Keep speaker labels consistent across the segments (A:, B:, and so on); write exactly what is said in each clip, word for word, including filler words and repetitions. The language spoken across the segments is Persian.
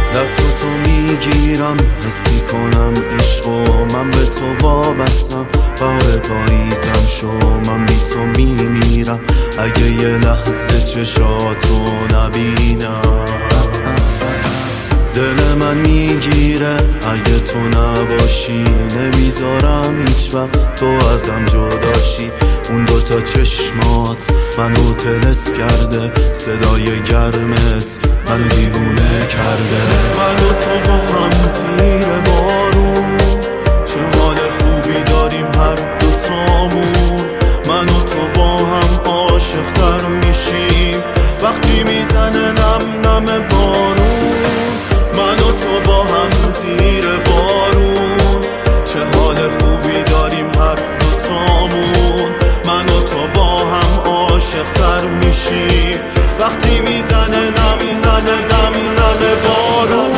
A: دستاتو میگیرم حسی کنم عشقو من به تو وابستم. بهار پاییزم شو من بی تو میمیرم اگه یه لحظه چشاتو نبینم. دل من میگیره اگه تو نباشی، نمیذارم هیچ وقت تو ازم جداشی. اون دوتا چشمات منو طلسم کرده، صدای گرمت منو دیوونه کرده. من و تو با هم زیر بارون، چه حال خوبی داریم هر دوتامون. من و تو با هم عاشق‌تر میشیم وقتی میزنه نم نم بارون. من و تو با هم زیر بارون، چه حال خوبی داریم هر دوتامون. من و تو با هم عاشق‌تر میشیم وقتی میزنه نم میزنه نم میزنه بارون.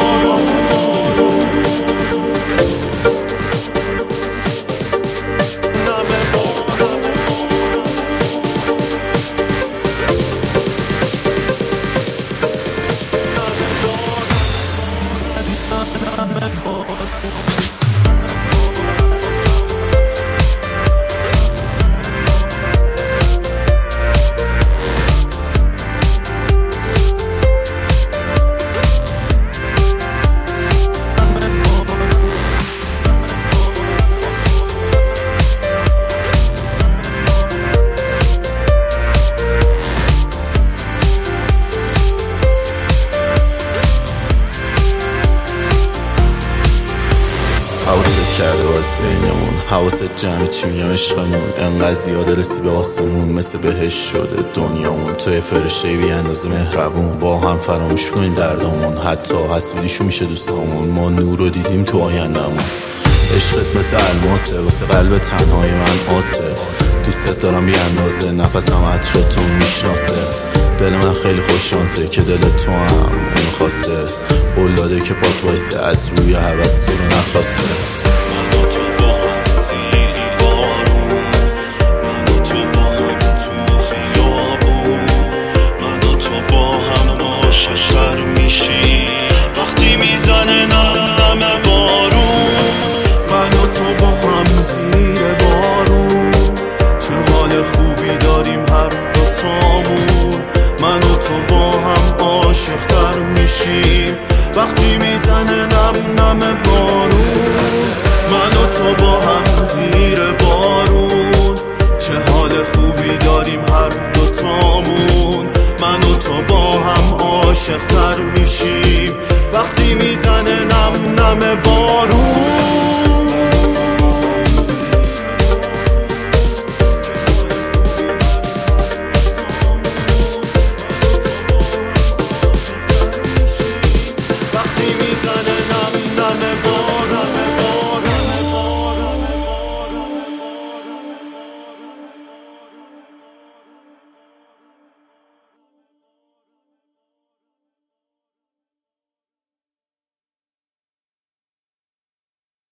B: حواست کرده باز بینمون، حواست جمع چی میگم عشقمون. انقدر زیاده رسی به آسمون، مثل بهش شده دنیامون. توی فرشته بی اندازه مهربون، با هم فراموش کنیم دردامون. حتی حسودیشو میشه دوستامون، ما نور رو دیدیم تو آیندمون. عشقت مثل الماسه واسه قلب تنهای من آسه. دوستت دارم بی اندازه، نفسم عطرتون میشناسه. دل من خیلی خوش شانسه که دل تو هم اون خواسته. قول داده که پات وایسه، از روی هوس تو رو نخواسته.
A: عاشق‌تر میشیم وقتی میزنه نم نم بارون. من و تو با هم زیر بارون، چه حال خوبی داریم هر دوتامون. من و تو با هم عاشق‌تر میشیم وقتی میزنه نم نم بارون.